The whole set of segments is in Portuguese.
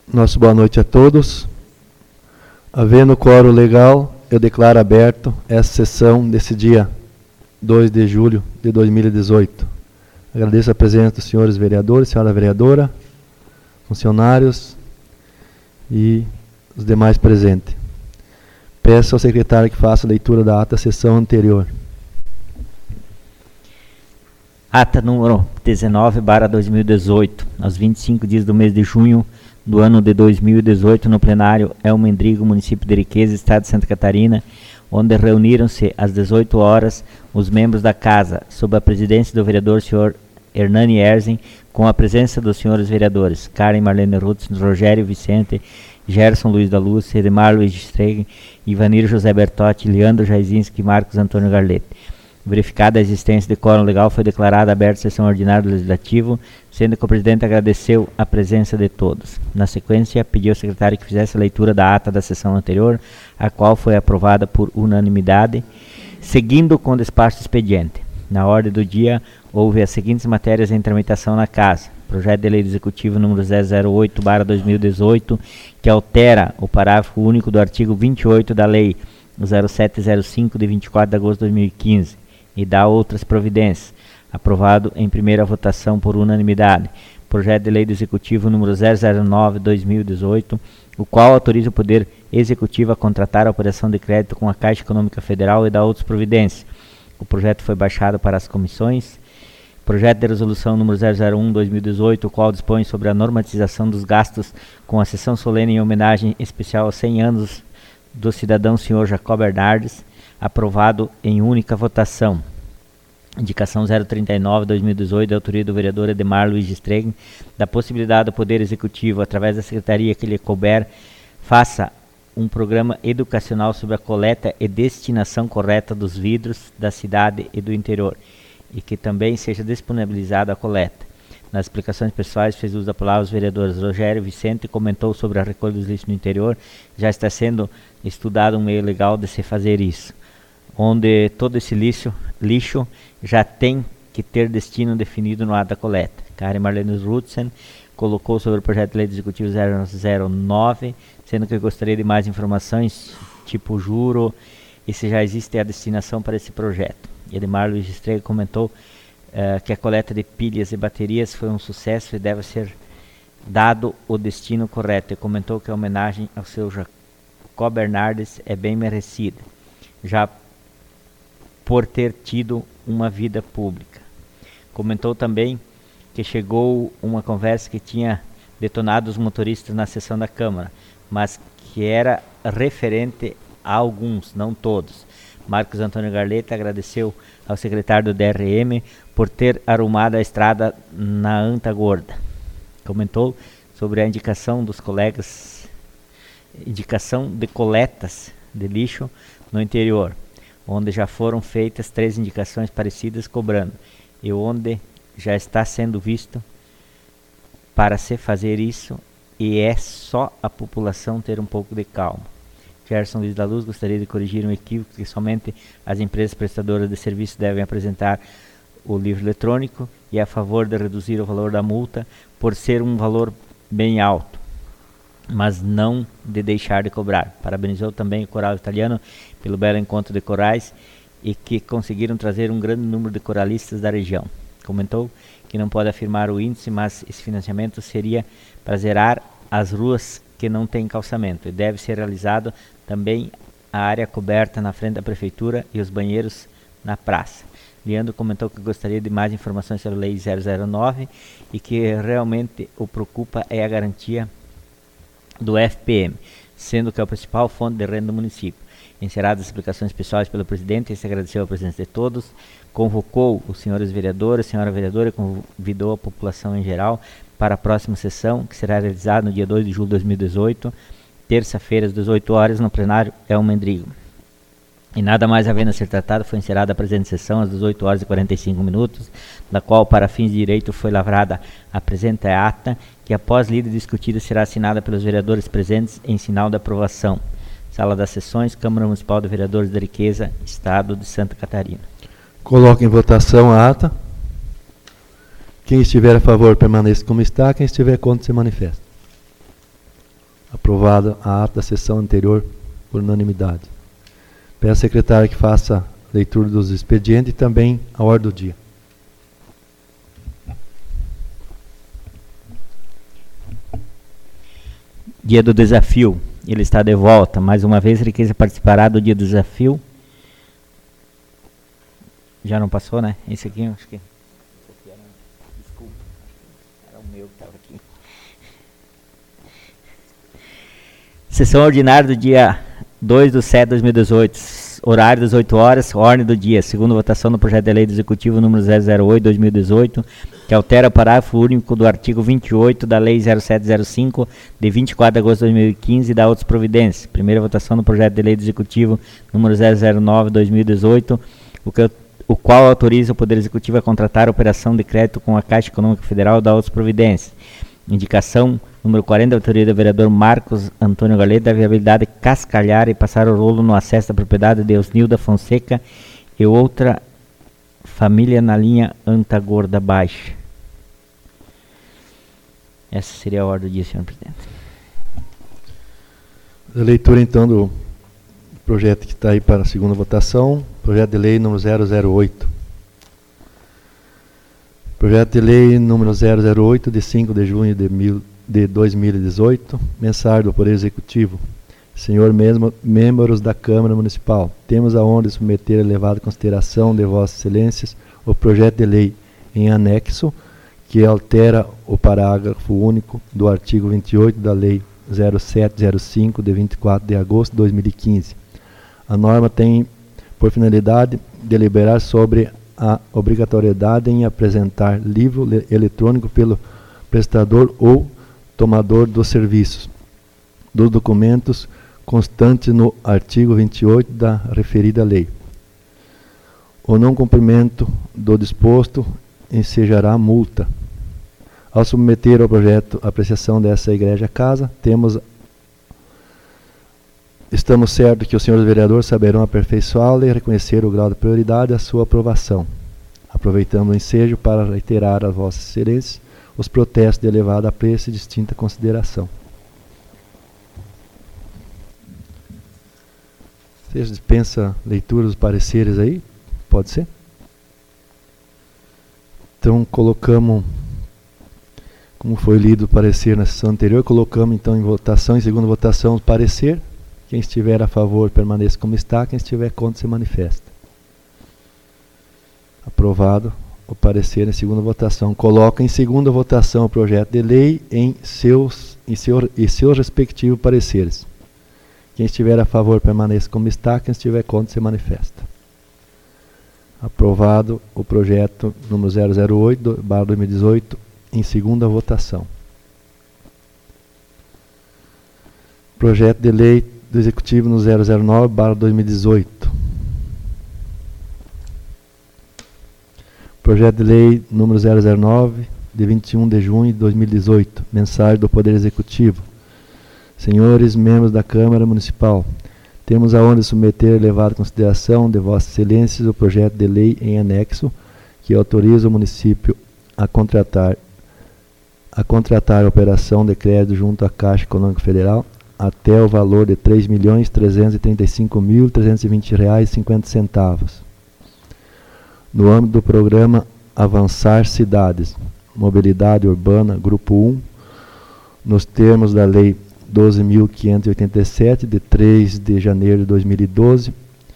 Nosso boa noite a todos. Havendo quórum legal, eu declaro aberto essa sessão desse dia 2 de julho de 2018. Agradeço a presença dos senhores vereadores, senhora vereadora, funcionários e os demais presentes. Peço ao secretário que faça a leitura da ata da sessão anterior. Ata número 19/2018, aos 25 dias do mês de junho do ano de 2018, no plenário Elmo Endrigo, município de Ariqueza, estado de Santa Catarina, onde reuniram-se às 18 horas os membros da Casa, sob a presidência do vereador senhor Hernani Erzen, com a presença dos senhores vereadores Karen Marlene Rutz, Rogério Vicente, Gerson Luiz da Luz, Edmar Luiz Streggen, Ivanir José Bertotti, Leandro Jaizinski e Marcos Antônio Garlete. Verificada a existência de quórum legal, foi declarada aberta a sessão ordinária do Legislativo, sendo que o presidente agradeceu a presença de todos. Na sequência, pediu ao secretário que fizesse a leitura da ata da sessão anterior, a qual foi aprovada por unanimidade, seguindo com o despacho do expediente. Na ordem do dia, houve as seguintes matérias em tramitação na Casa. Projeto de Lei do Executivo número 008/2018, que altera o parágrafo único do artigo 28 da Lei 0705, de 24 de agosto de 2015, e dá outras providências, aprovado em primeira votação por unanimidade. Projeto de Lei do Executivo número 009/2018, o qual autoriza o Poder Executivo a contratar a operação de crédito com a Caixa Econômica Federal e dá outras providências. O projeto foi baixado para as comissões. Projeto de Resolução número 001/2018, o qual dispõe sobre a normatização dos gastos com a sessão solene em homenagem especial aos 100 anos do cidadão senhor Jacob Bernardes, aprovado em única votação. Indicação 039/2018, da autoria do vereador Edmar Luiz Streggen, da possibilidade do Poder Executivo, através da secretaria que lhe couber, faça um programa educacional sobre a coleta e destinação correta dos vidros da cidade e do interior, e que também seja disponibilizada a coleta. Nas explicações pessoais, fez uso da palavra os vereadores Rogério Vicente, comentou sobre a recolha dos lixos no interior. Já está sendo estudado um meio legal de se fazer isso, onde todo esse lixo já tem que ter destino definido no ato da coleta. Karen Marlene Rutzen colocou sobre o projeto de lei do Executivo 009, sendo que eu gostaria de mais informações, tipo juro, e se já existe a destinação para esse projeto. Edmar Luiz Streggen comentou que a coleta de pilhas e baterias foi um sucesso e deve ser dado o destino correto, e comentou que a homenagem ao seu Jacob Bernardes é bem merecida, já por ter tido uma vida pública. Comentou também que chegou uma conversa que tinha detonado os motoristas na sessão da Câmara, mas que era referente a alguns, não todos. Marcos Antônio Garlete agradeceu ao secretário do DRM por ter arrumado a estrada na Anta Gorda. Comentou sobre a indicação dos colegas, indicação de coletas de lixo no interior, onde já foram feitas 3 indicações parecidas cobrando, e onde já está sendo visto para se fazer isso, e é só a população ter um pouco de calma. Gerson Luiz da Luz gostaria de corrigir um equívoco que somente as empresas prestadoras de serviço devem apresentar o livro eletrônico, e é a favor de reduzir o valor da multa por ser um valor bem alto, mas não de deixar de cobrar. Parabenizou também o coral italiano pelo belo encontro de corais e que conseguiram trazer um grande número de coralistas da região. Comentou que não pode afirmar o índice, mas esse financiamento seria para zerar as ruas que não têm calçamento, e deve ser realizado também a área coberta na frente da prefeitura e os banheiros na praça. Leandro comentou que gostaria de mais informações sobre a Lei 009 e que realmente o preocupa é a garantia do FPM, sendo que é a principal fonte de renda do município. Encerradas as explicações pessoais pelo presidente, ele agradeceu a presença de todos, convocou os senhores vereadores, a senhora vereadora, e convidou a população em geral para a próxima sessão, que será realizada no dia 2 de julho de 2018, terça-feira, às 18 horas, no plenário Elmo Endrigo. E nada mais havendo a ser tratado, foi encerrada a presente sessão às 18 horas e 45 minutos, da qual, para fins de direito, foi lavrada a presente ata, que após lida e discutida será assinada pelos vereadores presentes em sinal de aprovação. Sala das Sessões, Câmara Municipal de Vereadores da Ariqueza, Estado de Santa Catarina. Coloco em votação a ata. Quem estiver a favor permaneça como está, quem estiver contra se manifesta. Aprovada a ata da sessão anterior por unanimidade. Peço à secretária que faça a leitura dos expedientes e também a ordem do dia. Dia do desafio. Ele está de volta. Mais uma vez ele quis participar do dia do desafio. Já não passou, né? Esse aqui, acho que... Esse aqui era... Desculpa. Era o meu que estava aqui. Sessão ordinária do dia 2/7/2018. Horário das 8 horas, ordem do dia. Segunda votação do projeto de lei do Executivo número 008/2018, que altera o parágrafo único do artigo 28 da Lei 0705, de 24 de agosto de 2015, e da outras providências. Primeira votação do projeto de lei do Executivo número 009/2018, o qual autoriza o Poder Executivo a contratar a operação de crédito com a Caixa Econômica Federal e da outras providências. Indicação número 40, da autoria do vereador Marcos Antônio Galete, da viabilidade de cascalhar e passar o rolo no acesso da propriedade de Osnilda Fonseca e outra família na linha Antagorda Baixa. Essa seria a ordem do dia, senhor presidente. A leitura, então, do projeto que está aí para a segunda votação, projeto de lei número 008. Projeto de lei número 008, de 5 de junho de 2018, mensário do Poder Executivo. Senhor membros da Câmara Municipal, temos a honra de submeter a elevada consideração de Vossas Excelências o projeto de lei em anexo, que altera o parágrafo único do artigo 28 da Lei 0705, de 24 de agosto de 2015. A norma tem por finalidade deliberar sobre a obrigatoriedade em apresentar livro eletrônico pelo prestador ou tomador dos serviços, dos documentos constantes no artigo 28 da referida lei. O não cumprimento do disposto ensejará multa. Ao submeter ao projeto a apreciação dessa Igreja Casa, estamos certos que os senhores vereadores saberão aperfeiçoá-la e reconhecer o grau de prioridade à sua aprovação. Aproveitamos o ensejo para reiterar a Vossas Excelências os protestos de elevado apreço e distinta consideração. Você dispensa leitura dos pareceres aí? Pode ser? Então colocamos, como foi lido o parecer na sessão anterior, colocamos então em votação, em segunda votação, o parecer. Quem estiver a favor permaneça como está, quem estiver contra se manifesta. Aprovado o parecer em segunda votação. Coloca em segunda votação o projeto de lei em seus respectivos pareceres. Quem estiver a favor permaneça como está, quem estiver contra se manifesta. Aprovado o projeto número 008/2018 em segunda votação. Projeto de lei do Executivo no 009/2018. Projeto de lei número 009, de 21 de junho de 2018. Mensagem do Poder Executivo. Senhores membros da Câmara Municipal, temos a honra de submeter a elevada consideração de Vossas Excelências o projeto de lei em anexo que autoriza o município a contratar a operação de crédito junto à Caixa Econômica Federal até o valor de R$ 3.335.320,50, no âmbito do programa Avançar Cidades, Mobilidade Urbana, Grupo 1, nos termos da Lei 12.587, de 3 de janeiro de 2012,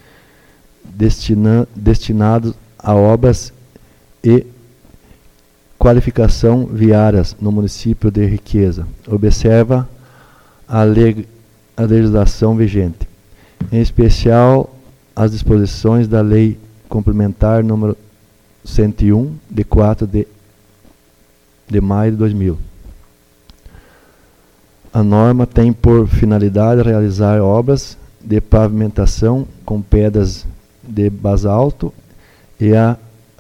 destinados a obras e qualificação viárias no município de Riqueza. Observa a legislação vigente, em especial as disposições da Lei Complementar número 101, de 4 de maio de 2000. A norma tem por finalidade realizar obras de pavimentação com pedras de basalto e a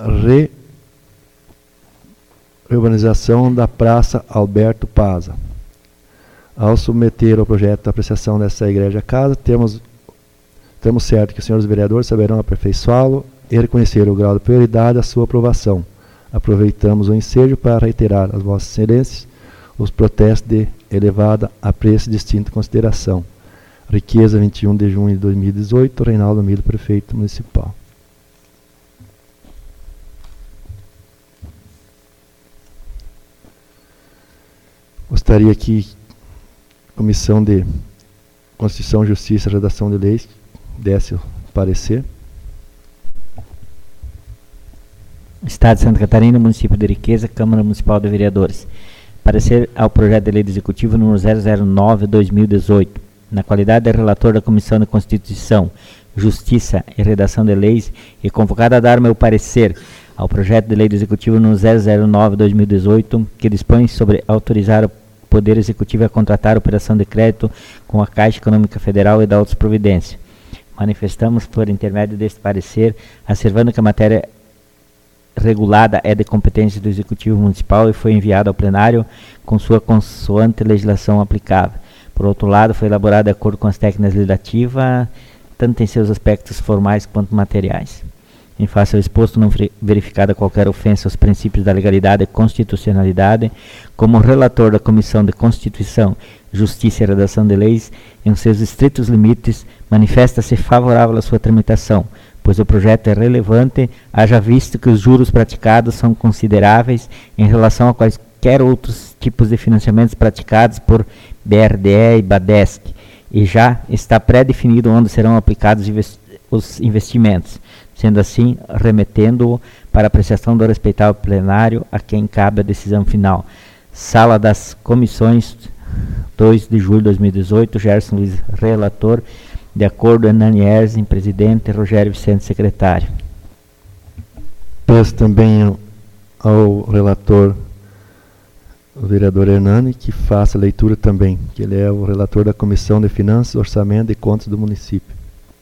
reurbanização da Praça Alberto Paza. Ao submeter o projeto à apreciação dessa Igreja Casa, temos certo que os senhores vereadores saberão aperfeiçoá-lo e reconhecer o grau de prioridade à sua aprovação. Aproveitamos o ensejo para reiterar às Vossas Excelências os protestos de elevada apreço e distinta consideração. Riqueza, 21 de junho de 2018, Reinaldo Milo, prefeito municipal. Gostaria que a Comissão de Constituição, Justiça e Redação de Leis desse o parecer. Estado de Santa Catarina, Município de Riqueza, Câmara Municipal de Vereadores. Parecer ao projeto de lei do Executivo número 009/2018. Na qualidade de relator da Comissão de Constituição, Justiça e Redação de Leis, e convocado a dar meu parecer ao projeto de lei do Executivo número 009/2018, que dispõe sobre autorizar o Poder Executivo a contratar operação de crédito com a Caixa Econômica Federal e da outras providências. Manifestamos, por intermédio deste parecer, asservando que a matéria regulada é de competência do Executivo Municipal e foi enviada ao plenário com sua consoante legislação aplicável. Por outro lado, foi elaborada de acordo com as técnicas legislativas, tanto em seus aspectos formais quanto materiais. Em face ao exposto, não verificada qualquer ofensa aos princípios da legalidade e constitucionalidade, como relator da Comissão de Constituição, Justiça e Redação de Leis, em seus estritos limites, manifesta-se favorável à sua tramitação, pois o projeto é relevante, haja visto que os juros praticados são consideráveis em relação a quaisquer outros tipos de financiamentos praticados por BRDE e BADESC, e já está pré-definido onde serão aplicados os investimentos, sendo assim, remetendo-o para apreciação do respeitável plenário a quem cabe a decisão final. Sala das Comissões, 2 de julho de 2018, Gerson Luiz, relator, de acordo, Hernani Erzin, presidente, Rogério Vicente, secretário. Peço também ao relator, o vereador Hernani, que faça a leitura também, que ele é o relator da Comissão de Finanças, Orçamento e Contas do município.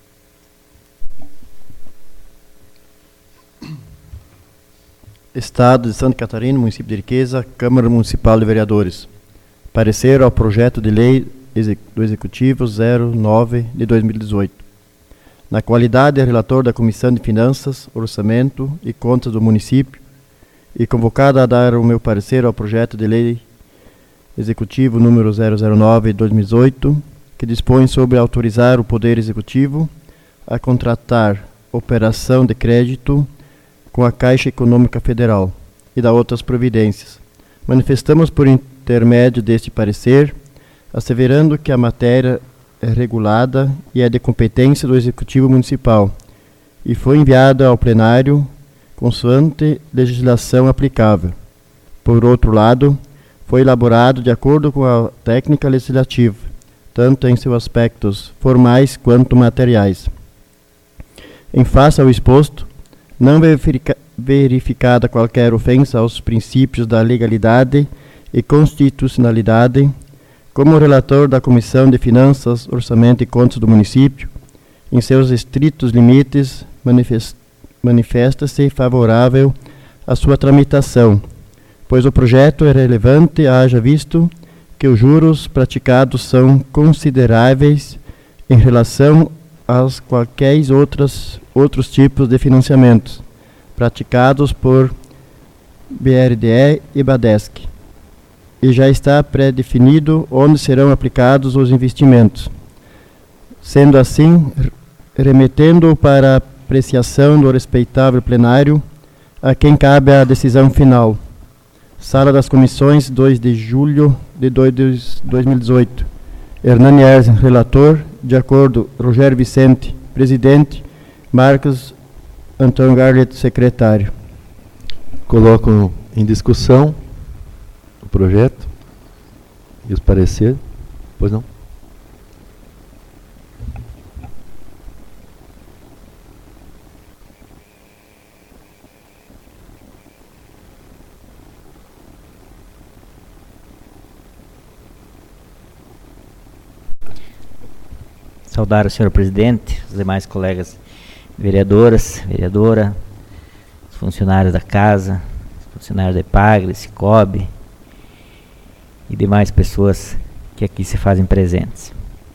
Estado de Santa Catarina, Município de Riqueza, Câmara Municipal de Vereadores. Parecer ao projeto de lei do Executivo 09 de 2018. Na qualidade de relator da Comissão de Finanças, Orçamento e Contas do município, e convocado a dar o meu parecer ao projeto de lei Executivo número 009 de 2018, que dispõe sobre autorizar o Poder Executivo a contratar operação de crédito com a Caixa Econômica Federal e da outras providências. Manifestamos por intermédio deste parecer, asseverando que a matéria é regulada e é de competência do Executivo Municipal e foi enviada ao plenário consoante legislação aplicável. Por outro lado, foi elaborado de acordo com a técnica legislativa, tanto em seus aspectos formais quanto materiais. Em face ao exposto, não verificada qualquer ofensa aos princípios da legalidade e constitucionalidade, como relator da Comissão de Finanças, Orçamento e Contas do município, em seus estritos limites, manifesta-se favorável à sua tramitação, pois o projeto é relevante, haja visto que os juros praticados são consideráveis em relação aos quaisquer outros tipos de financiamentos praticados por BRDE e BADESC, e já está pré-definido onde serão aplicados os investimentos. Sendo assim, remetendo para apreciação do respeitável plenário a quem cabe a decisão final. Sala das Comissões, 2 de julho de 2018. Hernani Erzin, relator. De acordo, Rogério Vicente, presidente. Marcos Antônio Garlet, secretário. Coloco em discussão o projeto e os pareceres. Pois não? Saudar o senhor presidente, os demais colegas vereadoras, vereadora, os funcionários da casa, os funcionários da EPAGRE, Cicobi e demais pessoas que aqui se fazem presentes.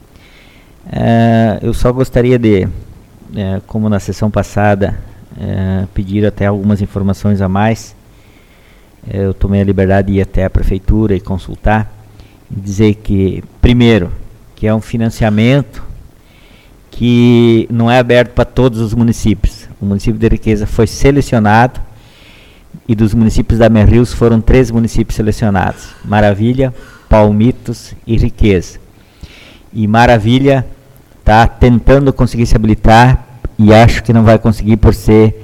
Eu só gostaria de, como na sessão passada, pedir até algumas informações a mais eu tomei a liberdade de ir até a prefeitura e consultar, e dizer que, primeiro, que é um financiamento que não é aberto para todos os municípios. O município de Riqueza foi selecionado, e dos municípios da Merrius foram 3 municípios selecionados: Maravilha, Palmitos e Riqueza. E Maravilha está tentando conseguir se habilitar, e acho que não vai conseguir por ser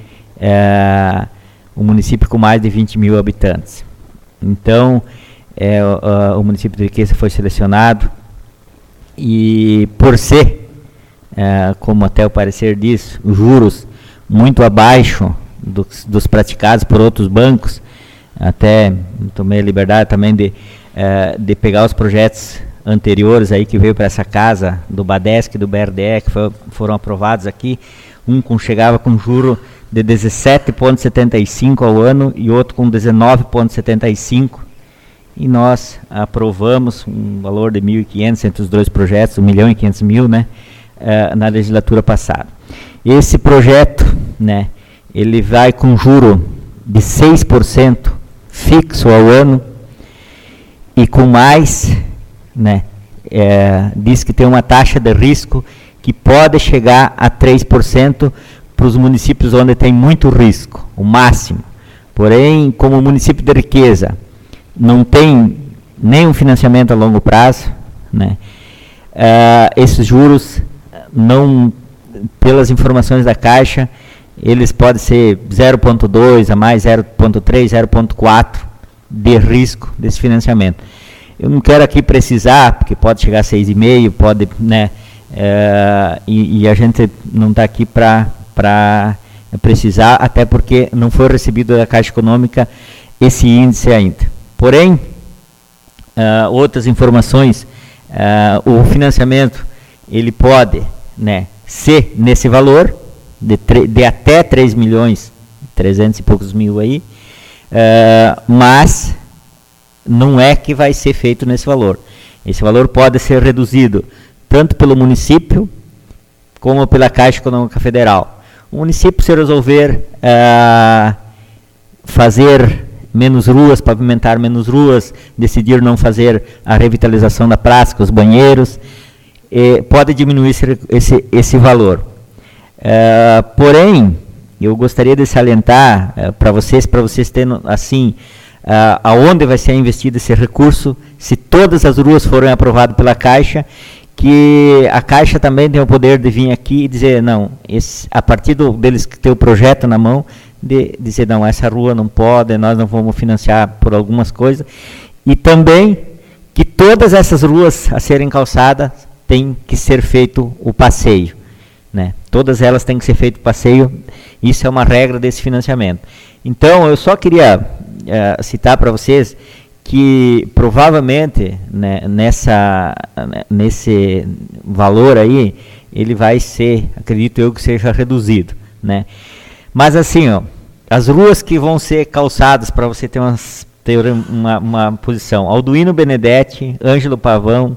um município com mais de 20 mil habitantes. Então, o município de Riqueza foi selecionado, e por ser, como até o parecer diz, juros muito abaixo dos praticados por outros bancos, até tomei a liberdade também de pegar os projetos anteriores aí que veio para essa casa, do Badesc e do BRDE, que foram aprovados aqui. Chegava com juro de 17,75 ao ano e outro com 19,75, e nós aprovamos um valor de 1.500 entre os 2 projetos, 1.500.000, né, na legislatura passada. Esse projeto, né, ele vai com juro de 6% fixo ao ano, e com mais, né, diz que tem uma taxa de risco que pode chegar a 3% para os municípios onde tem muito risco, o máximo. Porém, como o município de Riqueza não tem nenhum financiamento a longo prazo, né, esses juros, não, pelas informações da Caixa, eles podem ser 0,2 a mais 0,3, 0,4 de risco desse financiamento. Eu não quero aqui precisar, porque pode chegar a 6,5, pode, né, e a gente não está aqui para precisar, até porque não foi recebido da Caixa Econômica esse índice ainda. Porém, outras informações, o financiamento ele pode, né, ser nesse valor de até 3 milhões, 300 e poucos mil aí, mas não é que vai ser feito nesse valor. Esse valor pode ser reduzido tanto pelo município como pela Caixa Econômica Federal. O município, se resolver fazer menos ruas, pavimentar menos ruas, decidir não fazer a revitalização da praça, com os banheiros, pode diminuir esse valor. Porém, eu gostaria de salientar para vocês terem assim, aonde vai ser investido esse recurso, se todas as ruas forem aprovadas pela Caixa, que a Caixa também tem o poder de vir aqui e dizer, não, a partir deles que tem o projeto na mão, de dizer, não, essa rua não pode, nós não vamos financiar por algumas coisas, e também que todas essas ruas a serem calçadas tem que ser feito o passeio, né? Todas elas têm que ser feito o passeio, isso é uma regra desse financiamento. Então, eu só queria citar para vocês que provavelmente, né, nesse valor aí, ele vai ser, acredito eu, que seja reduzido, né? Mas assim, ó, as ruas que vão ser calçadas, para você ter uma posição: Alduino Benedetti, Ângelo Pavan,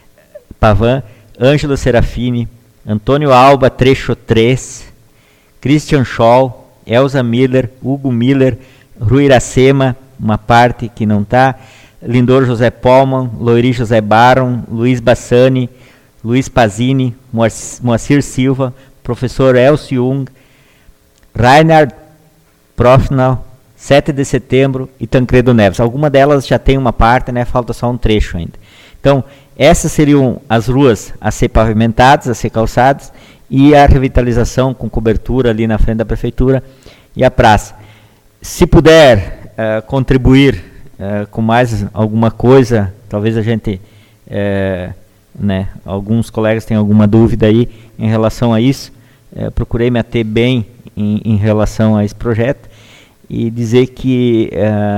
Ângelo Serafini, Antônio Alba, trecho 3, Christian Scholl, Elza Miller, Hugo Miller, Rui Iracema, uma parte que não está, Lindor José Polman, Loiri José Baron, Luiz Bassani, Luiz Pazini, Moacir Silva, professor Elcio Jung, Reinhard Profnal, 7 de setembro e Tancredo Neves. Alguma delas já tem uma parte, né? Falta só um trecho ainda. Então, essas seriam as ruas a ser pavimentadas, a ser calçadas, e a revitalização com cobertura ali na frente da prefeitura e a praça. Se puder contribuir com mais alguma coisa, talvez a gente, né, alguns colegas tenham alguma dúvida aí em relação a isso, procurei me ater bem em relação a esse projeto e dizer que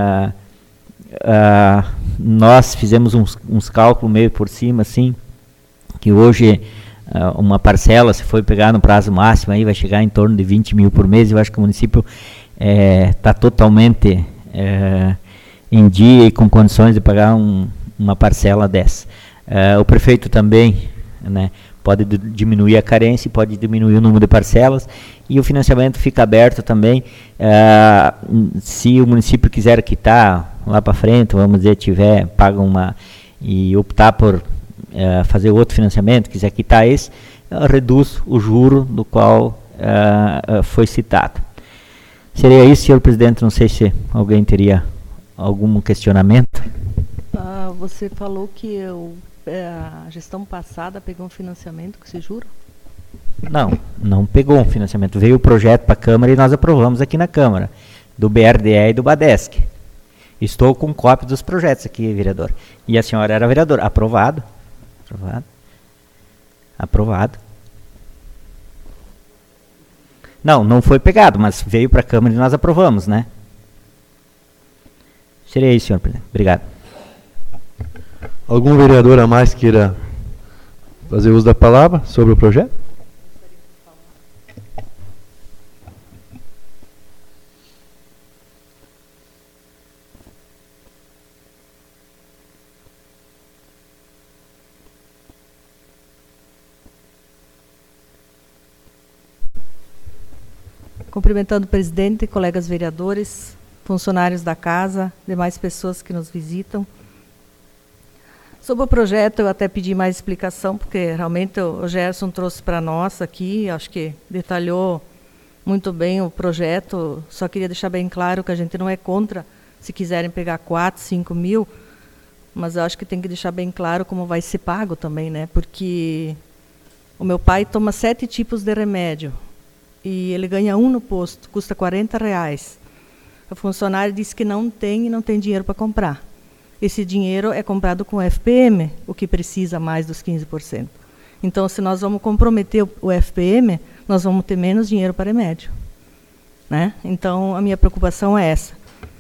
nós fizemos uns cálculos meio por cima, assim, que hoje uma parcela, se for pegar no prazo máximo, aí vai chegar em torno de 20 mil por mês. Eu acho que o município está totalmente em dia e com condições de pagar uma parcela dessa. O prefeito também, né, pode diminuir a carência e pode diminuir o número de parcelas, e o financiamento fica aberto também. Se o município quiser quitar lá para frente, vamos dizer, paga e optar por fazer outro financiamento, quiser quitar esse, reduz o juro do qual foi citado. Seria isso, senhor presidente. Não sei se alguém teria algum questionamento. Você falou que a gestão passada pegou um financiamento com esse juro? Não pegou um financiamento. Veio o projeto para a Câmara e nós aprovamos aqui na Câmara, do BRDE e do BADESC. Estou com cópia dos projetos aqui, vereador. E a senhora era vereadora. Aprovado. Não foi pegado, mas veio para a Câmara e nós aprovamos, né? Seria isso, senhor presidente. Obrigado. Algum vereador a mais queira fazer uso da palavra sobre o projeto? Cumprimentando o presidente, colegas vereadores, funcionários da casa, demais pessoas que nos visitam. Sobre o projeto, eu até pedi mais explicação, porque realmente o Gerson trouxe para nós aqui, acho que detalhou muito bem o projeto. Só queria deixar bem claro que a gente não é contra se quiserem pegar 4, 5 mil, mas eu acho que tem que deixar bem claro como vai ser pago também, né? Porque o meu pai toma 7 tipos de remédio e ele ganha um no posto, custa R$40. O funcionário disse que não tem dinheiro para comprar. Esse dinheiro é comprado com o FPM, o que precisa mais dos 15%. Então, se nós vamos comprometer o FPM, nós vamos ter menos dinheiro para remédio, né? Então, a minha preocupação é essa.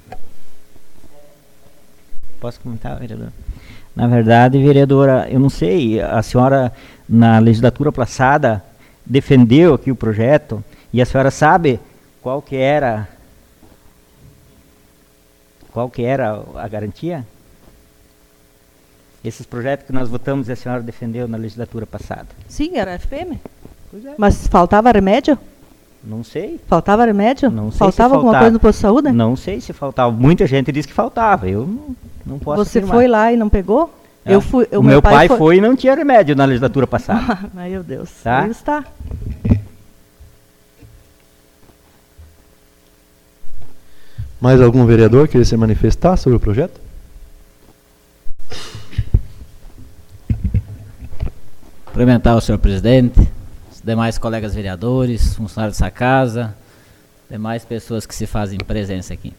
Posso comentar, vereadora? Na verdade, vereadora, eu não sei, a senhora, na legislatura passada, defendeu aqui o projeto, e a senhora sabe qual que era a garantia? Esses projetos que nós votamos, a senhora defendeu na legislatura passada. Sim, era FPM. Pois é. Mas faltava remédio? Não sei. Faltava remédio? Não sei. Faltava alguma coisa no posto de saúde? Não sei se faltava. Muita gente disse que faltava. Eu não posso Você afirmar. foi lá e não pegou? É. O meu pai foi e não tinha remédio na legislatura passada. Meu Deus. Tá? Aí está. Mais algum vereador queria se manifestar sobre o projeto? Cumprimentar o senhor presidente, os demais colegas vereadores, funcionários dessa casa, demais pessoas que se fazem presença aqui.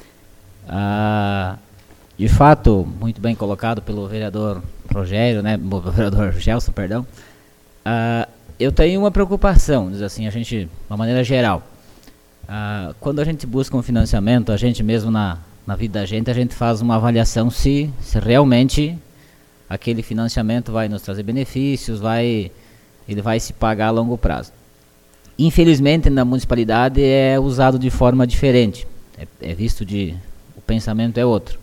De fato, muito bem colocado pelo vereador Rogério, né, o vereador Gelson, perdão. Eu tenho uma preocupação, diz assim, de uma maneira geral. Quando a gente busca um financiamento, a gente mesmo na vida da gente, a gente faz uma avaliação se realmente aquele financiamento vai nos trazer benefícios, ele vai se pagar a longo prazo. Infelizmente, na municipalidade é usado de forma diferente, é visto o pensamento é outro.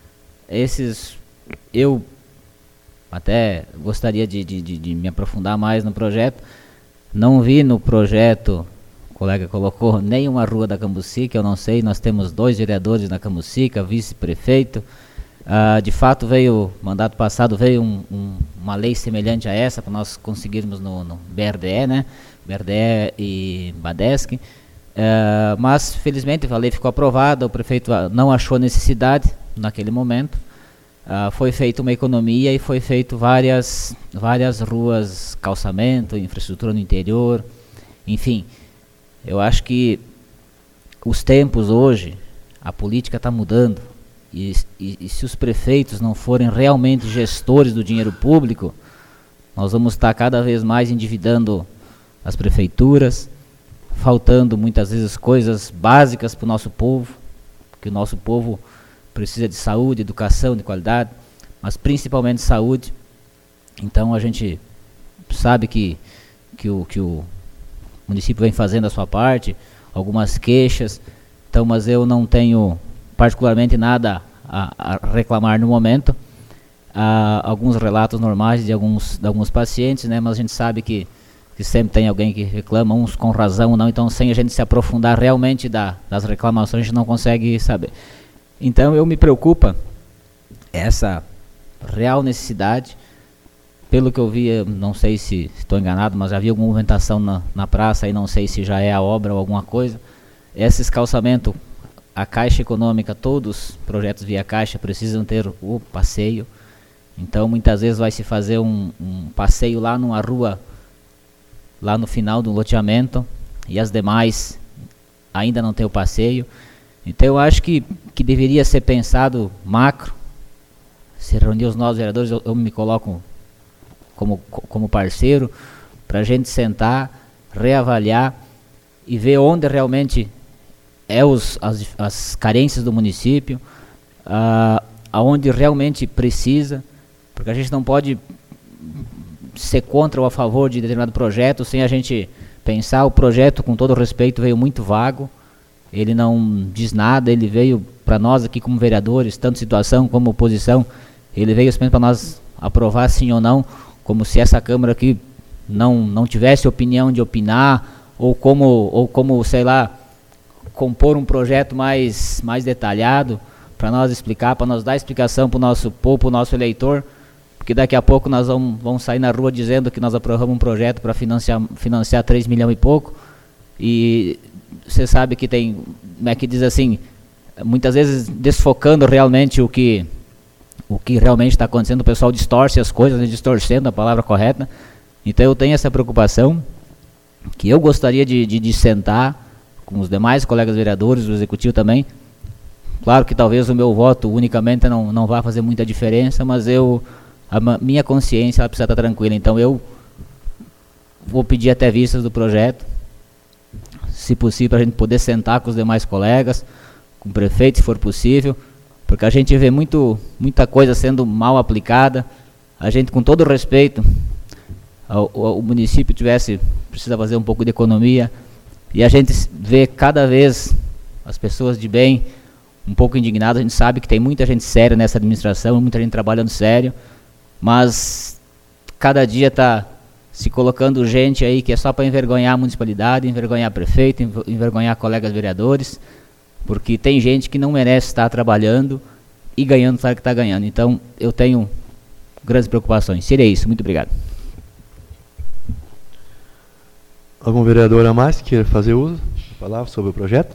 Eu até gostaria de me aprofundar mais no projeto. Não vi no projeto, o colega colocou, nenhuma rua da Cambucica, eu não sei, nós temos 2 vereadores na Cambucica, vice-prefeito. De fato, mandato passado veio uma lei semelhante a essa, para nós conseguirmos no BRDE, né? BRDE e BADESC. Mas, felizmente, a lei ficou aprovada, o prefeito não achou necessidade naquele momento. Foi feita uma economia e foi feito várias ruas, calçamento, infraestrutura no interior, enfim. Eu acho que os tempos hoje, a política está mudando. E se os prefeitos não forem realmente gestores do dinheiro público, nós vamos estar cada vez mais endividando as prefeituras, faltando muitas vezes coisas básicas para o nosso povo, porque o nosso povo precisa de saúde, educação de qualidade, mas principalmente saúde. Então a gente sabe que o município vem fazendo a sua parte, algumas queixas, então, mas eu não tenho particularmente nada a reclamar no momento. alguns relatos normais de alguns pacientes, né? Mas a gente sabe que sempre tem alguém que reclama, uns com razão ou não, então sem a gente se aprofundar realmente das reclamações, a gente não consegue saber. Então eu me preocupa essa real necessidade. Pelo que eu vi, eu não sei se estou enganado, mas já vi alguma movimentação na praça, e não sei se já é a obra ou alguma coisa. Esse escalçamento, a Caixa Econômica, todos os projetos via Caixa precisam ter o passeio. Então muitas vezes vai se fazer um passeio lá numa rua, lá no final do loteamento, e as demais ainda não tem o passeio. Então eu acho que deveria ser pensado macro, se reunir os novos vereadores, eu me coloco como parceiro, para a gente sentar, reavaliar e ver onde realmente as carências do município, aonde realmente precisa, porque a gente não pode ser contra ou a favor de determinado projeto sem a gente pensar. O projeto, com todo respeito, veio muito vago, ele não diz nada, ele veio para nós aqui como vereadores, tanto situação como oposição, ele veio para nós aprovar sim ou não, como se essa Câmara aqui não tivesse opinião de opinar, ou como sei lá, compor um projeto mais detalhado para nós explicar, para nós dar explicação para o nosso povo, para o nosso eleitor, porque daqui a pouco nós vamos sair na rua dizendo que nós aprovamos um projeto para financiar 3 milhões e pouco, e você sabe que tem, como é que diz assim, muitas vezes desfocando realmente o que realmente está acontecendo, o pessoal distorce as coisas, distorcendo a palavra correta. Então eu tenho essa preocupação, que eu gostaria de sentar com os demais colegas vereadores, o executivo também. Claro que talvez o meu voto unicamente não vá fazer muita diferença, mas a minha consciência ela precisa estar tranquila. Então eu vou pedir até vistas do projeto, se possível, para a gente poder sentar com os demais colegas, com o prefeito, se for possível, porque a gente vê muita coisa sendo mal aplicada. A gente, com todo respeito, o município precisa fazer um pouco de economia, e a gente vê cada vez as pessoas de bem um pouco indignadas. A gente sabe que tem muita gente séria nessa administração, muita gente trabalhando sério, mas cada dia está se colocando gente aí que é só para envergonhar a municipalidade, envergonhar prefeito, envergonhar colegas vereadores, porque tem gente que não merece estar trabalhando e ganhando o salário que está ganhando. Então eu tenho grandes preocupações. Seria isso. Muito obrigado. Algum vereador a mais que queira fazer uso da palavra sobre o projeto?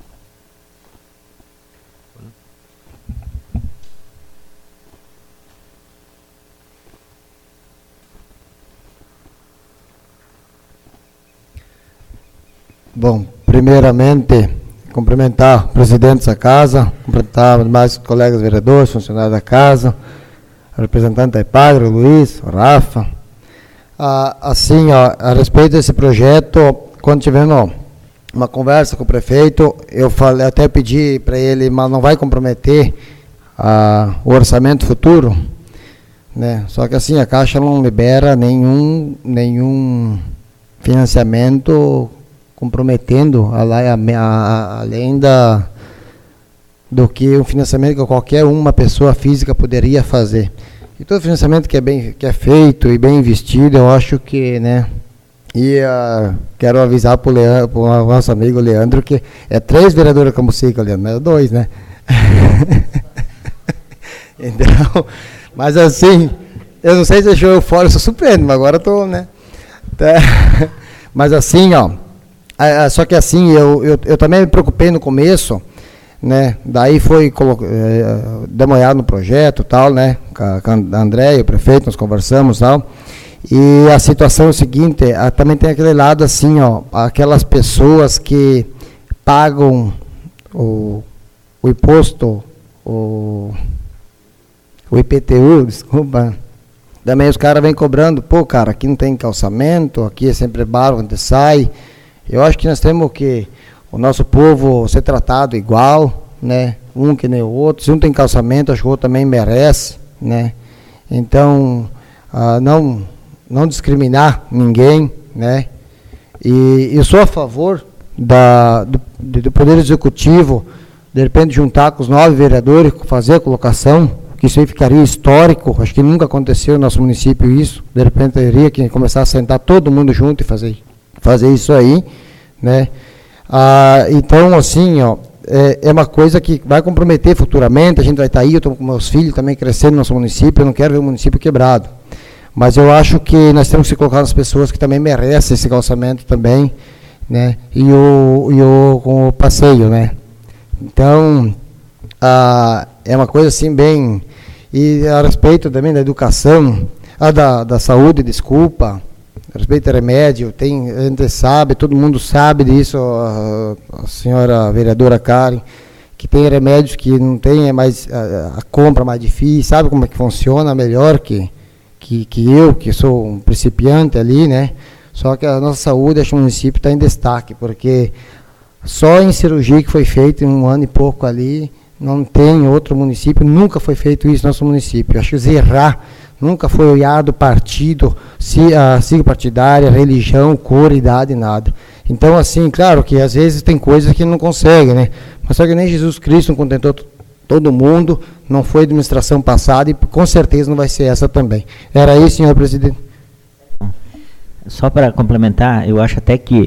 Bom, primeiramente, cumprimentar o presidente da casa, cumprimentar os demais colegas vereadores, funcionários da casa, representante da EPAGRE, o Luiz, o Rafa. Assim, a respeito desse projeto, quando tivemos uma conversa com o prefeito, eu até pedi para ele, mas não vai comprometer o orçamento futuro, né? Só que assim, a Caixa não libera nenhum financiamento comprometendo além do que um financiamento que qualquer uma pessoa física poderia fazer. E todo financiamento que é feito e bem investido, eu acho que, né, e quero avisar para o nosso amigo Leandro que é 3 vereadores como Cambucica, Leandro, não é 2, né? Então, mas assim, eu não sei se deixou eu fora, eu sou surpreendo, mas agora estou, né? Mas assim, só que assim, eu também me preocupei no começo, né? Daí foi dar uma olhada no projeto, tal, né? Com a André, o prefeito, nós conversamos, tal. E a situação é o seguinte, também tem aquele lado assim, aquelas pessoas que pagam o imposto, o IPTU, desculpa. Também os caras vêm cobrando, pô, cara, aqui não tem calçamento, aqui é sempre barro onde sai. Eu acho que nós temos que o nosso povo ser tratado igual, né? Um que nem o outro. Se um tem calçamento, acho que o outro também merece, né? Então, não discriminar ninguém, né? E eu sou a favor do Poder Executivo, de repente juntar com os 9 vereadores, fazer a colocação, que isso aí ficaria histórico, acho que nunca aconteceu no nosso município isso, de repente teria que começar a sentar todo mundo junto e fazer isso aí, né? Então, assim, ó, é uma coisa que vai comprometer futuramente, a gente vai estar aí, eu estou com meus filhos também crescendo no nosso município, eu não quero ver o município quebrado, mas eu acho que nós temos que colocar as pessoas que também merecem esse calçamento também, né? Com o passeio, né? Então, é uma coisa assim bem... E a respeito também da educação, da saúde, desculpa, a respeito do remédio, a gente sabe, todo mundo sabe disso, a senhora vereadora Karen, que tem remédios que não tem, mais a compra mais difícil, sabe como é que funciona melhor que eu, que sou um principiante ali, né? Só que a nossa saúde, acho que o município está em destaque, porque só em cirurgia que foi feito em 1 ano e pouco ali, não tem outro município, nunca foi feito isso no nosso município. Acho que Zerrar nunca foi olhado partido, sigla partidária, religião, cor, idade, nada. Então, assim, claro que às vezes tem coisas que não consegue, né? Mas só que nem Jesus Cristo não contentou todo mundo, não foi administração passada e com certeza não vai ser essa também. Era isso, senhor presidente. Só para complementar, eu acho até que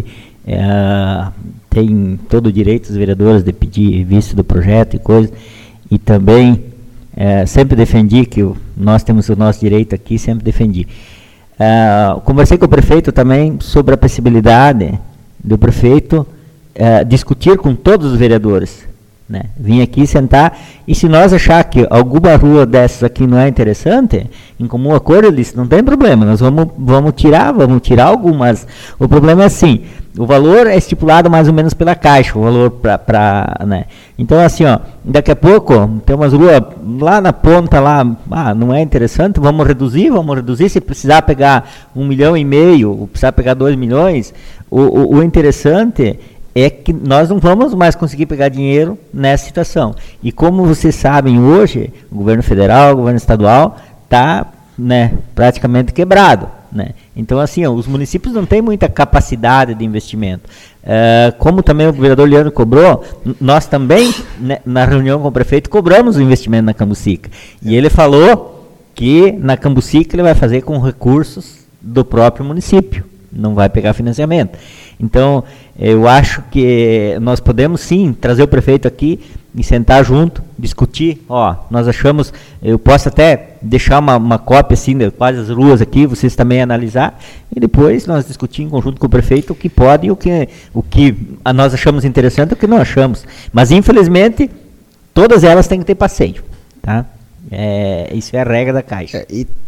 tem todo o direito dos vereadores de pedir visto do projeto e coisas, e também sempre defendi que nós temos o nosso direito aqui, sempre defendi. Conversei com o prefeito também sobre a possibilidade do prefeito discutir com todos os vereadores, né? Vim aqui sentar, e se nós achar que alguma rua dessas aqui não é interessante, em comum acordo, eu disse, não tem problema, nós vamos tirar algumas. O problema é assim, o valor é estipulado mais ou menos pela Caixa, o valor né? Então, assim, ó, daqui a pouco tem umas ruas lá na ponta, lá, não é interessante, vamos reduzir, se precisar pegar 1,5 milhão, ou precisar pegar 2 milhões, o interessante é que nós não vamos mais conseguir pegar dinheiro nessa situação. E como vocês sabem hoje, o governo federal, o governo estadual está, né, praticamente quebrado, né? Então, assim, os municípios não têm muita capacidade de investimento. Como também o vereador Leandro cobrou, nós também, né, na reunião com o prefeito, cobramos o investimento na Cambucica. E ele falou que na Cambucica ele vai fazer com recursos do próprio município, não vai pegar financiamento. Então, eu acho que nós podemos sim trazer o prefeito aqui e sentar junto, discutir. Nós achamos, eu posso até deixar uma cópia assim de quais as ruas aqui, vocês também analisar, e depois nós discutir em conjunto com o prefeito o que pode e o que nós achamos interessante e o que não achamos. Mas, infelizmente, todas elas têm que ter passeio, tá? Isso é a regra da Caixa.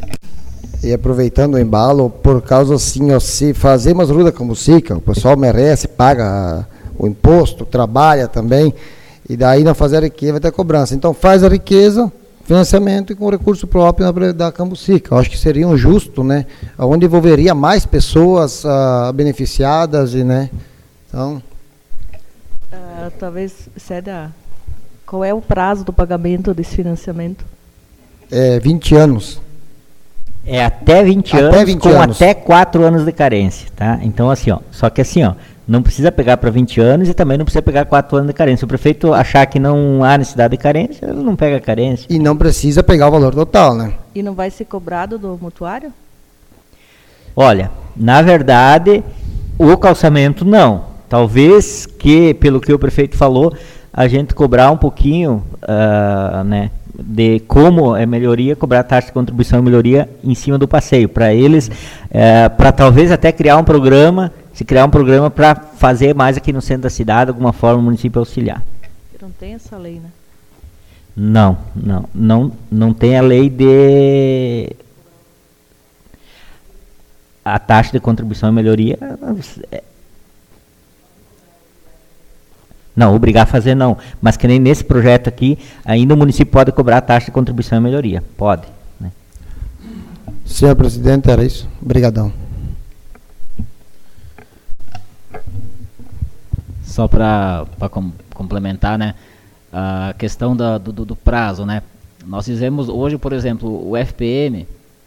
E aproveitando o embalo, por causa assim, se fazer umas ruas da Cambucica, o pessoal merece, paga o imposto, trabalha também, e daí não fazer a riqueza vai ter cobrança. Então faz a riqueza, financiamento e com recurso próprio da Cambucica. Eu acho que seria um justo, né? Onde envolveria mais pessoas beneficiadas, e, né? Então... talvez, Célia, qual é o prazo do pagamento desse financiamento? 20 anos. É até 20 anos, com até 4 anos de carência, tá? Então, assim, só que assim, não precisa pegar para 20 anos e também não precisa pegar 4 anos de carência. Se o prefeito achar que não há necessidade de carência, ele não pega carência. E não precisa pegar o valor total, né? E não vai ser cobrado do mutuário? Olha, na verdade, o calçamento não. Talvez que, pelo que o prefeito falou, a gente cobrar um pouquinho, né, de como é melhoria, cobrar taxa de contribuição e melhoria em cima do passeio, para eles, para talvez até criar um programa, para fazer mais aqui no centro da cidade, de alguma forma o município auxiliar. Não tem essa lei, né? Não tem a lei de... A taxa de contribuição e melhoria... Não, obrigar a fazer não, mas que nem nesse projeto aqui, ainda o município pode cobrar a taxa de contribuição e melhoria, pode, né? Senhor presidente, era isso. Obrigadão. Só para complementar, né, a questão do prazo, né? Nós fizemos hoje, por exemplo, o FPM,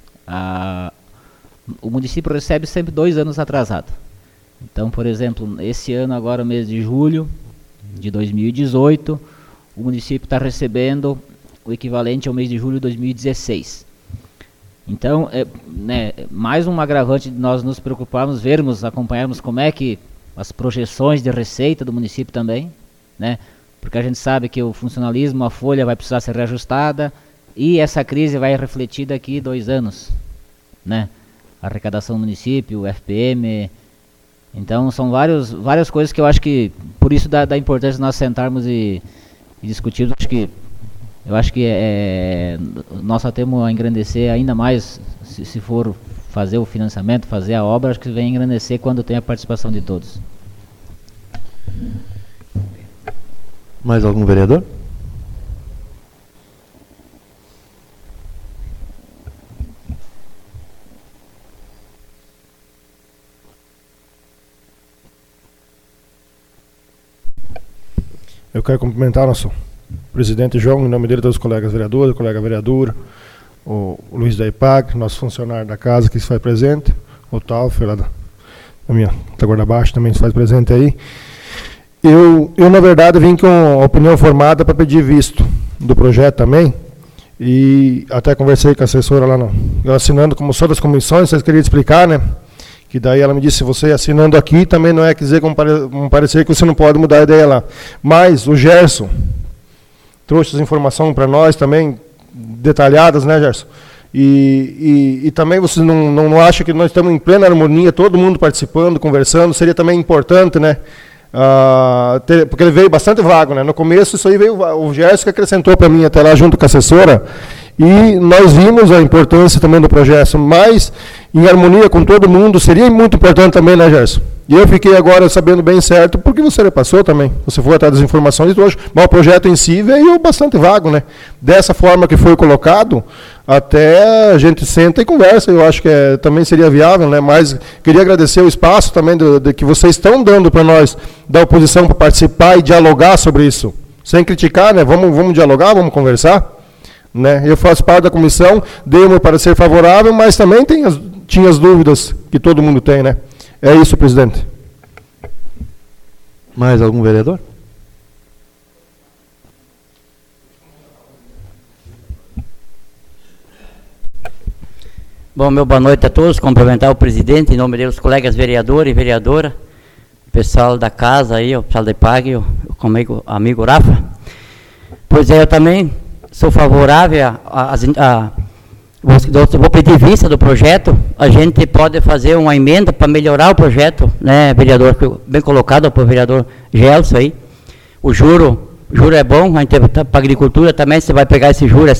o município recebe sempre 2 anos atrasado. Então, por exemplo, esse ano agora, mês de julho de 2018, o município está recebendo o equivalente ao mês de julho de 2016. Então, mais um agravante de nós nos preocuparmos, vermos, acompanharmos como é que as projeções de receita do município também, né? Porque a gente sabe que o funcionalismo, a folha vai precisar ser reajustada e essa crise vai refletir daqui 2 anos, né? A arrecadação do município, o FPM. Então são várias coisas que eu acho que, por isso da importância de nós sentarmos e discutirmos. Eu acho que nós só temos a engrandecer ainda mais, se for fazer o financiamento, fazer a obra, acho que vem engrandecer quando tem a participação de todos. Mais algum vereador? Eu quero cumprimentar nosso presidente João, em nome dele, todos os colegas vereadores, o colega vereador, o Luiz da IPAG, nosso funcionário da casa que se faz presente, o Talfer lá da Guarda Baixa também se faz presente aí. Eu, na verdade, vim com a opinião formada para pedir visto do projeto também, e até conversei com a assessora lá, eu assinando como sou das comissões, vocês queriam explicar, né? Que daí ela me disse, você assinando aqui também não é quer dizer um parecer que você não pode mudar a ideia lá. Mas o Gerson trouxe as informações para nós também, detalhadas, né, Gerson? E também vocês não acham que nós estamos em plena harmonia, todo mundo participando, conversando, seria também importante, né? Porque ele veio bastante vago, né? No começo isso aí veio o Gerson que acrescentou para mim até lá junto com a assessora, e nós vimos a importância também do projeto, mas em harmonia com todo mundo seria muito importante também, né, Gerson? E eu fiquei agora sabendo bem certo, porque você repassou também, você foi atrás das informações, hoje, mas o projeto em si veio bastante vago, né? Dessa forma que foi colocado, até a gente senta e conversa, eu acho que também seria viável, né? Mas queria agradecer o espaço também que vocês estão dando para nós, da oposição, para participar e dialogar sobre isso, sem criticar, né? Vamos dialogar, vamos conversar, né? Eu faço parte da comissão, dei o meu parecer favorável, mas também tinha as dúvidas que todo mundo tem, né? É isso, presidente. Mais algum vereador? Bom, meu boa noite a todos, cumprimentar o presidente, em nome dos colegas vereadores e vereadora, pessoal da casa aí, o pessoal da IPAG, o amigo Rafa. Pois é, eu também sou favorável vou pedir vista do projeto. A gente pode fazer uma emenda para melhorar o projeto, né, vereador, bem colocado para o vereador Gelson aí. O juro é bom, a gente para a agricultura também, você vai pegar esse juro, é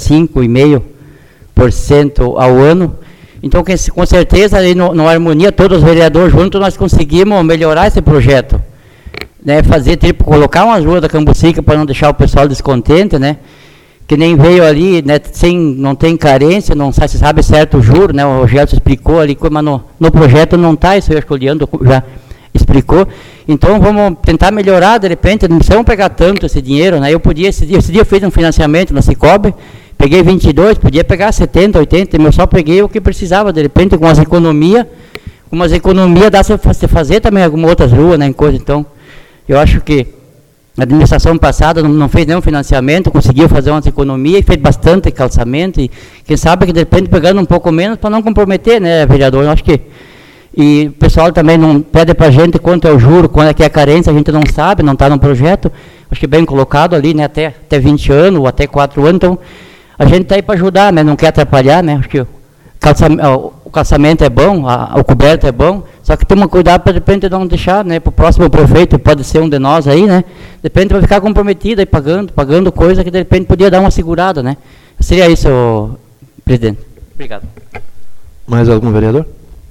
5,5% ao ano. Então, com certeza, aí no harmonia, todos os vereadores juntos, nós conseguimos melhorar esse projeto. Né, fazer, colocar uma ajuda da Cambucica para não deixar o pessoal descontente, né? Que nem veio ali, né, não tem carência, não se sabe certo o juro, né, o Gerson explicou ali, mas no projeto não está, isso eu acho que o Leandro já explicou. Então vamos tentar melhorar, de repente, não precisamos pegar tanto esse dinheiro, né? Esse dia eu fiz um financiamento na Cicobi, peguei 22, podia pegar 70, 80, mas eu só peguei o que precisava, de repente, com umas economias dá para fazer também algumas outras ruas, né, em coisa. Então, eu acho que a administração passada não fez nenhum financiamento, conseguiu fazer umas economias e fez bastante calçamento, e quem sabe que de repente pegando um pouco menos para não comprometer, né, vereador? Eu acho que, e o pessoal também não pede para a gente quanto é o juro, quando é que é a carência, a gente não sabe, não está no projeto, acho que bem colocado ali, né, até 20 anos ou até 4 anos, então a gente está aí para ajudar, né, não quer atrapalhar, né, acho que o calçamento é bom, o coberto é bom, só que temos que cuidar para de repente não deixar, né, para o próximo prefeito, pode ser um de nós aí, né, de repente vai ficar comprometido aí pagando coisa que de repente podia dar uma segurada, né. Seria isso, presidente. Obrigado. Mais algum vereador?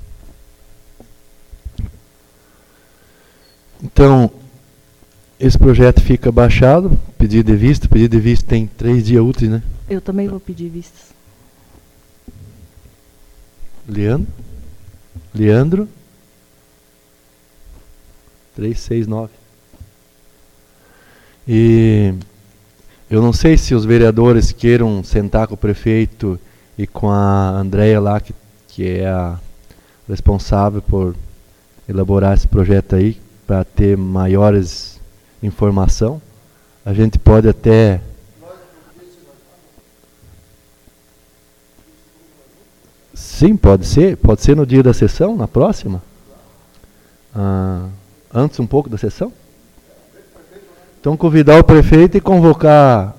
Então, esse projeto fica baixado, pedido de vista tem 3 dias úteis, né? Eu também vou pedir vistas. Leandro? 369. E eu não sei se os vereadores queiram sentar com o prefeito e com a Andréia lá, que é a responsável por elaborar esse projeto aí, para ter maiores informação. A gente pode até... Sim, pode ser. Pode ser no dia da sessão, na próxima. Antes um pouco da sessão. Então convidar o prefeito e convocar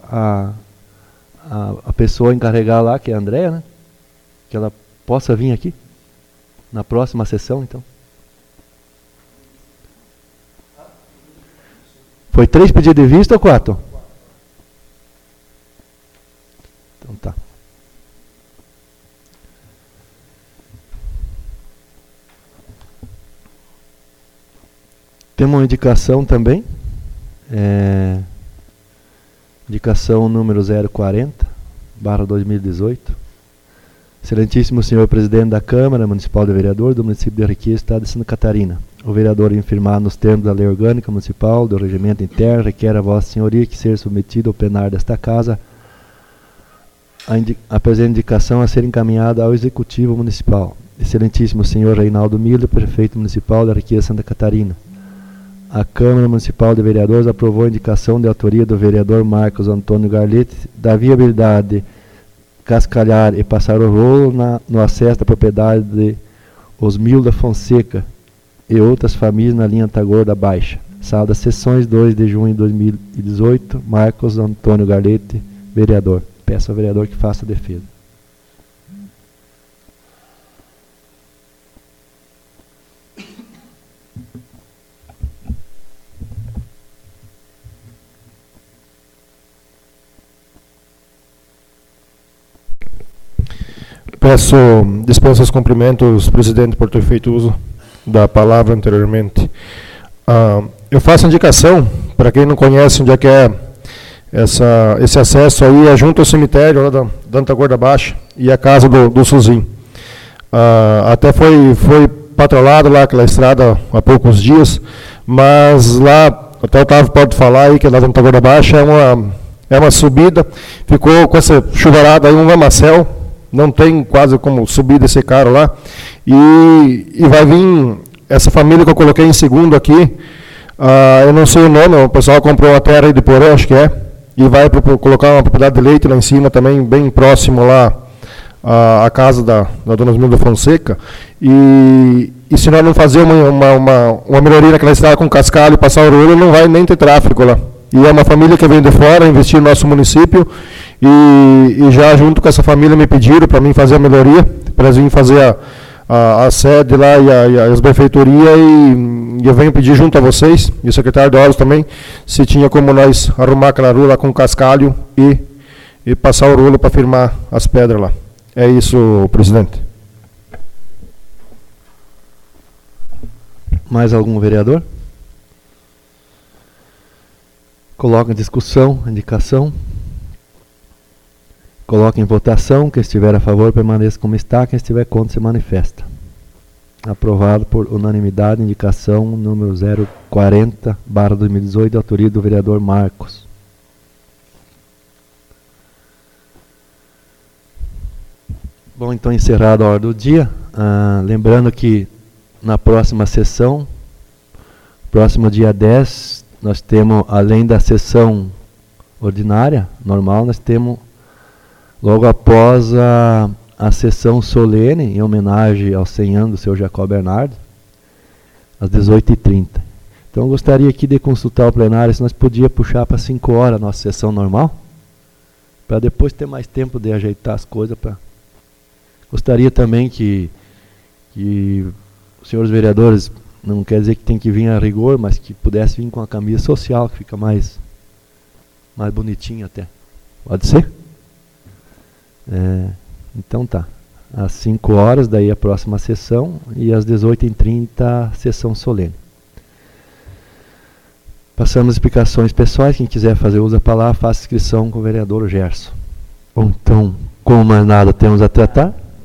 a pessoa encarregada lá, que é a Andréa, né? Que ela possa vir aqui na próxima sessão, então. Foi 3 pedidos de vista ou 4? Então tá. Temos uma indicação também. Indicação número 040/2018. Excelentíssimo senhor presidente da Câmara Municipal de Vereadores do município de Ariqueira, estado de Santa Catarina. O vereador infirmar nos termos da Lei Orgânica Municipal, do Regimento Interno, requer a vossa senhoria que seja submetido ao plenário desta casa a presente indicação a ser encaminhada ao Executivo Municipal. Excelentíssimo senhor Reinaldo Miller, prefeito municipal de Ariqueira, Santa Catarina. A Câmara Municipal de Vereadores aprovou a indicação de autoria do vereador Marcos Antônio Garlete da viabilidade de cascalhar e passar o rolo no acesso da propriedade de Osmilda Fonseca e outras famílias na linha Tagorda Baixa. Sala das sessões, 2 de junho de 2018, Marcos Antônio Garlete, vereador. Peço ao vereador que faça a defesa. Peço dispensa os cumprimentos, presidente, por ter feito uso da palavra anteriormente. Eu faço indicação, para quem não conhece onde é que é esse acesso aí, é junto ao cemitério lá da Antagorda Baixa e a casa do Suzin. Até foi patrolado lá aquela estrada há poucos dias, mas lá, até o Otávio pode falar aí, que lá da Antagorda Baixa é uma subida, ficou com essa chuvarada aí um lamacel, não tem quase como subir desse cara lá, e vai vir essa família que eu coloquei em segundo aqui, eu não sei o nome, o pessoal comprou a terra aí de Porã, acho que é, e vai colocar uma propriedade de leite lá em cima também, bem próximo lá, a casa da dona Osmilda Fonseca, e se nós não fazer uma melhoria naquela estrada com cascalho e passar o rolo, não vai nem ter tráfego lá. E é uma família que vem de fora investir no nosso município, e já junto com essa família me pediram para mim fazer a melhoria, para eles virem fazer a sede lá e as benfeitorias, e eu venho pedir junto a vocês, e o secretário de obras também, se tinha como nós arrumar aquela rua lá com cascalho e passar o rolo para firmar as pedras lá. É isso, presidente. Mais algum vereador? Coloca em discussão, indicação. Coloca em votação. Quem estiver a favor permaneça como está. Quem estiver contra se manifesta. Aprovado por unanimidade. Indicação número 040/2018, de autoria do vereador Marcos. Bom, então encerrada a hora do dia. Lembrando que na próxima sessão, próximo dia 10, nós temos, além da sessão ordinária, normal, nós temos, logo após a sessão solene, em homenagem aos 100 anos do seu Jacob Bernardo, às 18h30. Então eu gostaria aqui de consultar o plenário se nós podíamos puxar para 5 horas a nossa sessão normal, para depois ter mais tempo de ajeitar as coisas. Gostaria também que os senhores vereadores, não quer dizer que tem que vir a rigor, mas que pudesse vir com a camisa social, que fica mais bonitinho até. Pode ser? Então tá. Às 5 horas, daí a próxima sessão, e às 18h30, sessão solene. Passamos as explicações pessoais. Quem quiser fazer uso da palavra, faça inscrição com o vereador Gerson. Bom, então, como mais nada temos a tratar,